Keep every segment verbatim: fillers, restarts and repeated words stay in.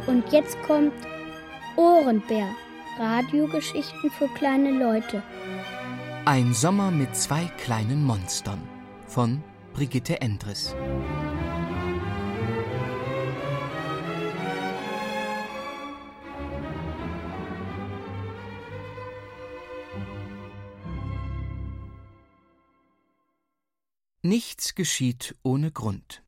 Und jetzt kommt Ohrenbär. Radiogeschichten für kleine Leute. Ein Sommer mit zwei kleinen Monstern von Brigitte Endres. Nichts geschieht ohne Grund.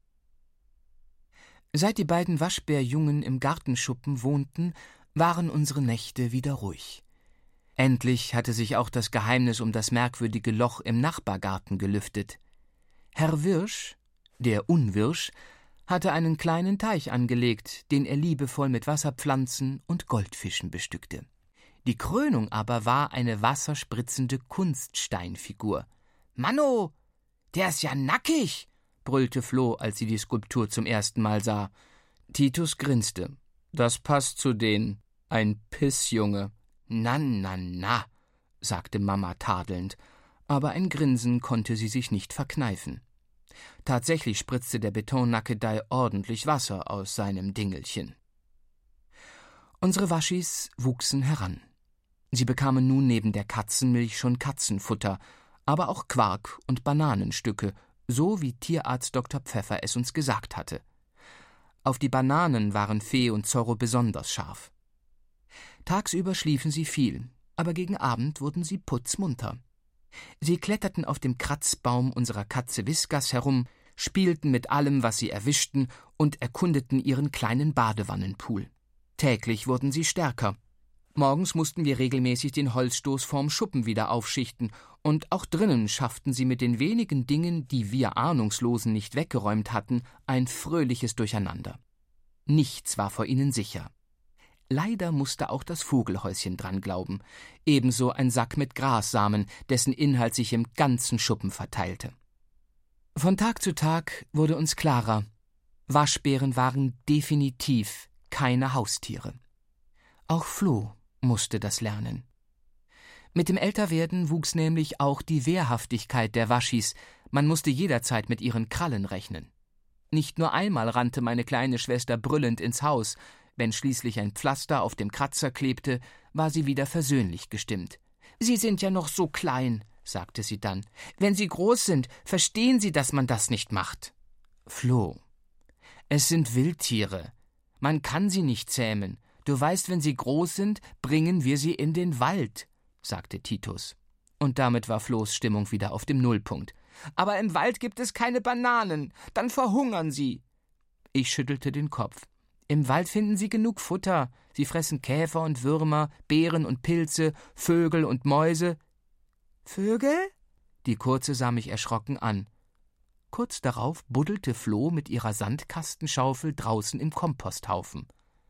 Seit die beiden Waschbärjungen im Gartenschuppen wohnten, waren unsere Nächte wieder ruhig. Endlich hatte sich auch das Geheimnis um das merkwürdige Loch im Nachbargarten gelüftet. Herr Wirsch, der Unwirsch, hatte einen kleinen Teich angelegt, den er liebevoll mit Wasserpflanzen und Goldfischen bestückte. Die Krönung aber war eine wasserspritzende Kunststeinfigur. »Manno, der ist ja nackig«, brüllte Floh, als sie die Skulptur zum ersten Mal sah. Titus grinste. »Das passt zu denen. Ein Pissjunge.« »Na, na, na«, sagte Mama tadelnd, aber ein Grinsen konnte sie sich nicht verkneifen. Tatsächlich spritzte der Betonnackedei ordentlich Wasser aus seinem Dingelchen. Unsere Waschis wuchsen heran. Sie bekamen nun neben der Katzenmilch schon Katzenfutter, aber auch Quark und Bananenstücke, so wie Tierarzt Doktor Pfeffer es uns gesagt hatte. Auf die Bananen waren Fee und Zorro besonders scharf. Tagsüber schliefen sie viel, aber gegen Abend wurden sie putzmunter. Sie kletterten auf dem Kratzbaum unserer Katze Whiskas herum, spielten mit allem, was sie erwischten, und erkundeten ihren kleinen Badewannenpool. Täglich wurden sie stärker. Morgens mussten wir regelmäßig den Holzstoß vorm Schuppen wieder aufschichten, und auch drinnen schafften sie mit den wenigen Dingen, die wir Ahnungslosen nicht weggeräumt hatten, ein fröhliches Durcheinander. Nichts war vor ihnen sicher. Leider musste auch das Vogelhäuschen dran glauben, ebenso ein Sack mit Grassamen, dessen Inhalt sich im ganzen Schuppen verteilte. Von Tag zu Tag wurde uns klarer, Waschbären waren definitiv keine Haustiere. Auch Floh musste das lernen. Mit dem Älterwerden wuchs nämlich auch die Wehrhaftigkeit der Waschis, man musste jederzeit mit ihren Krallen rechnen. Nicht nur einmal rannte meine kleine Schwester brüllend ins Haus. Wenn schließlich ein Pflaster auf dem Kratzer klebte, war sie wieder versöhnlich gestimmt. »Sie sind ja noch so klein«, sagte sie dann. »Wenn Sie groß sind, verstehen Sie, dass man das nicht macht.« »Floh, es sind Wildtiere. Man kann sie nicht zähmen. Du weißt, wenn sie groß sind, bringen wir sie in den Wald«, sagte Titus. Und damit war Flohs Stimmung wieder auf dem Nullpunkt. »Aber im Wald gibt es keine Bananen. Dann verhungern sie.« Ich schüttelte den Kopf. »Im Wald finden sie genug Futter. Sie fressen Käfer und Würmer, Beeren und Pilze, Vögel und Mäuse.« »Vögel?« Die Kurze sah mich erschrocken an. Kurz darauf buddelte Floh mit ihrer Sandkastenschaufel draußen im Komposthaufen.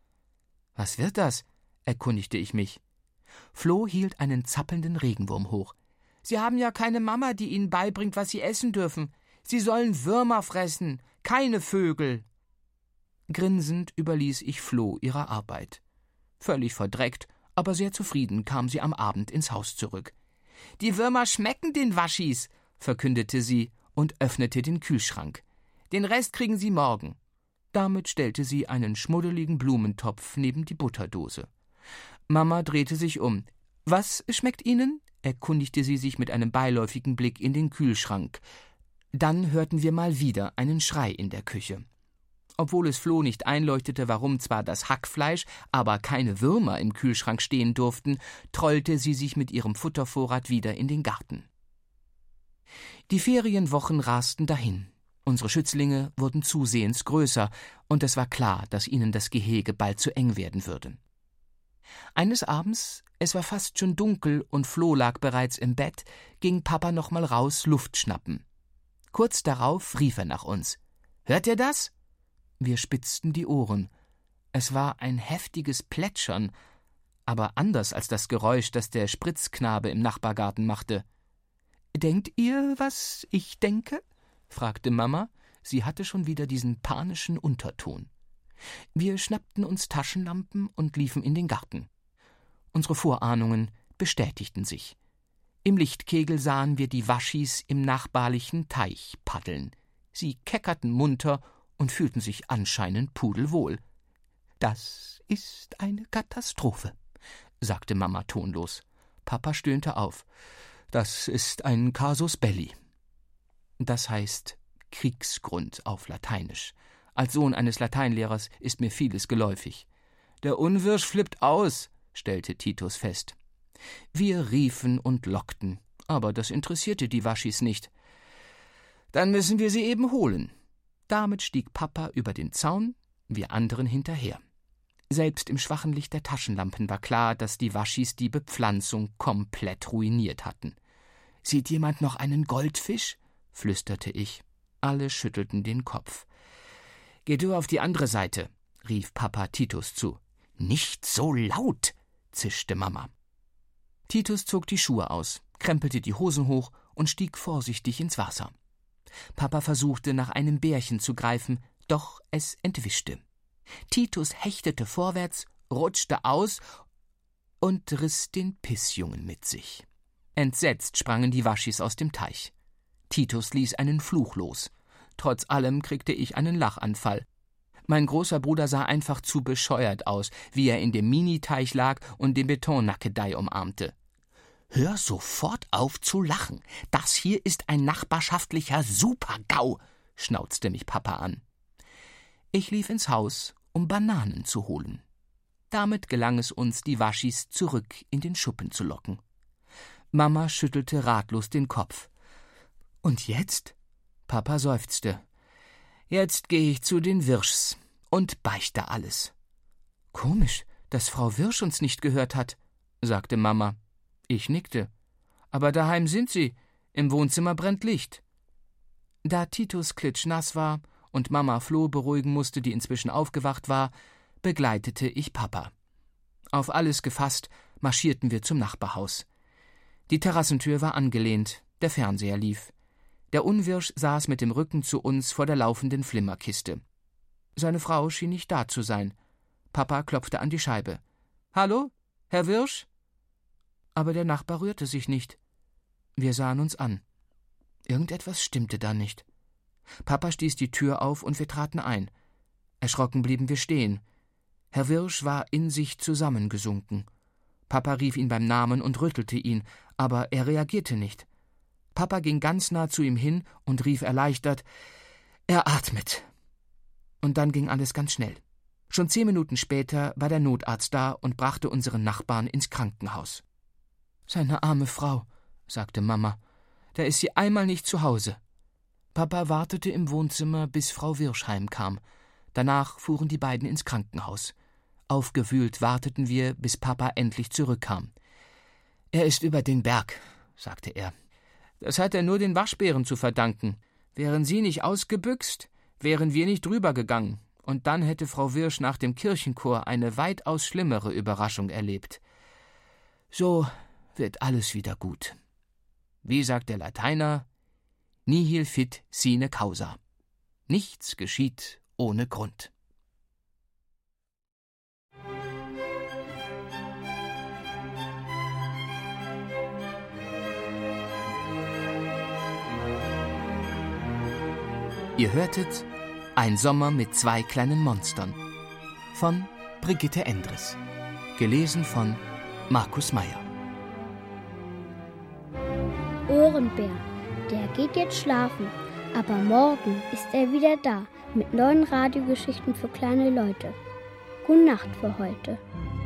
»Was wird das?« erkundigte ich mich. Floh hielt einen zappelnden Regenwurm hoch. »Sie haben ja keine Mama, die ihnen beibringt, was sie essen dürfen. Sie sollen Würmer fressen, keine Vögel.« Grinsend überließ ich Floh ihrer Arbeit. Völlig verdreckt, aber sehr zufrieden kam sie am Abend ins Haus zurück. »Die Würmer schmecken den Waschis«, verkündete sie und öffnete den Kühlschrank. »Den Rest kriegen sie morgen.« Damit stellte sie einen schmuddeligen Blumentopf neben die Butterdose. Mama drehte sich um. »Was schmeckt Ihnen?« erkundigte sie sich mit einem beiläufigen Blick in den Kühlschrank. Dann hörten wir mal wieder einen Schrei in der Küche. Obwohl es Floh nicht einleuchtete, warum zwar das Hackfleisch, aber keine Würmer im Kühlschrank stehen durften, trollte sie sich mit ihrem Futtervorrat wieder in den Garten. Die Ferienwochen rasten dahin. Unsere Schützlinge wurden zusehends größer, und es war klar, dass ihnen das Gehege bald zu eng werden würde. Eines Abends, es war fast schon dunkel und Floh lag bereits im Bett, ging Papa noch mal raus Luft schnappen. Kurz darauf rief er nach uns. »Hört ihr das?« Wir spitzten die Ohren. Es war ein heftiges Plätschern, aber anders als das Geräusch, das der Spritzknabe im Nachbargarten machte. »Denkt ihr, was ich denke?« fragte Mama. Sie hatte schon wieder diesen panischen Unterton. Wir schnappten uns Taschenlampen und liefen in den Garten. Unsere Vorahnungen bestätigten sich. Im Lichtkegel sahen wir die Waschis im nachbarlichen Teich paddeln. Sie keckerten munter und fühlten sich anscheinend pudelwohl. Das ist eine Katastrophe, sagte Mama tonlos. Papa stöhnte auf. Das ist ein Casus belli. Das heißt Kriegsgrund auf Lateinisch. Als Sohn eines Lateinlehrers ist mir vieles geläufig. Der Unwirsch flippt aus, stellte Titus fest. Wir riefen und lockten, aber das interessierte die Waschis nicht. Dann müssen wir sie eben holen. Damit stieg Papa über den Zaun, wir anderen hinterher. Selbst im schwachen Licht der Taschenlampen war klar, dass die Waschis die Bepflanzung komplett ruiniert hatten. »Sieht jemand noch einen Goldfisch?« flüsterte ich. Alle schüttelten den Kopf. »Geh du auf die andere Seite«, rief Papa Titus zu. »Nicht so laut«, zischte Mama. Titus zog die Schuhe aus, krempelte die Hosen hoch und stieg vorsichtig ins Wasser. Papa versuchte, nach einem Bärchen zu greifen, doch es entwischte. Titus hechtete vorwärts, rutschte aus und riss den Pissjungen mit sich. Entsetzt sprangen die Waschis aus dem Teich. Titus ließ einen Fluch los. Trotz allem kriegte ich einen Lachanfall. Mein großer Bruder sah einfach zu bescheuert aus, wie er in dem Miniteich lag und den Betonnackedei umarmte. »Hör sofort auf zu lachen. Das hier ist ein nachbarschaftlicher Super-GAU«, schnauzte mich Papa an. Ich lief ins Haus, um Bananen zu holen. Damit gelang es uns, die Waschis zurück in den Schuppen zu locken. Mama schüttelte ratlos den Kopf. »Und jetzt?« Papa seufzte. »Jetzt gehe ich zu den Wirschs und beichte alles.« »Komisch, dass Frau Wirsch uns nicht gehört hat«, sagte Mama. Ich nickte. »Aber daheim sind sie. Im Wohnzimmer brennt Licht.« Da Titus klitschnass war und Mama Floh beruhigen musste, die inzwischen aufgewacht war, begleitete ich Papa. Auf alles gefasst marschierten wir zum Nachbarhaus. Die Terrassentür war angelehnt, der Fernseher lief. Der Unwirsch saß mit dem Rücken zu uns vor der laufenden Flimmerkiste. Seine Frau schien nicht da zu sein. Papa klopfte an die Scheibe. »Hallo, Herr Wirsch?« Aber der Nachbar rührte sich nicht. Wir sahen uns an. Irgendetwas stimmte da nicht. Papa stieß die Tür auf und wir traten ein. Erschrocken blieben wir stehen. Herr Wirsch war in sich zusammengesunken. Papa rief ihn beim Namen und rüttelte ihn, aber er reagierte nicht. Papa ging ganz nah zu ihm hin und rief erleichtert: »Er atmet.« Und dann ging alles ganz schnell. Schon zehn Minuten später war der Notarzt da und brachte unseren Nachbarn ins Krankenhaus. »Seine arme Frau«, sagte Mama, »da ist sie einmal nicht zu Hause.« Papa wartete im Wohnzimmer, bis Frau Wirsch heimkam. Danach fuhren die beiden ins Krankenhaus. Aufgewühlt warteten wir, bis Papa endlich zurückkam. »Er ist über den Berg«, sagte er. »Das hat er nur den Waschbären zu verdanken. Wären sie nicht ausgebüxt, wären wir nicht drüber gegangen. Und dann hätte Frau Wirsch nach dem Kirchenchor eine weitaus schlimmere Überraschung erlebt. So wird alles wieder gut. Wie sagt der Lateiner? Nihil fit sine causa. Nichts geschieht ohne Grund.« Ihr hörtet »Ein Sommer mit zwei kleinen Monstern« von Brigitte Endres, gelesen von Markus Meyer. Ohrenbär, der geht jetzt schlafen, aber morgen ist er wieder da mit neuen Radiogeschichten für kleine Leute. Gute Nacht für heute.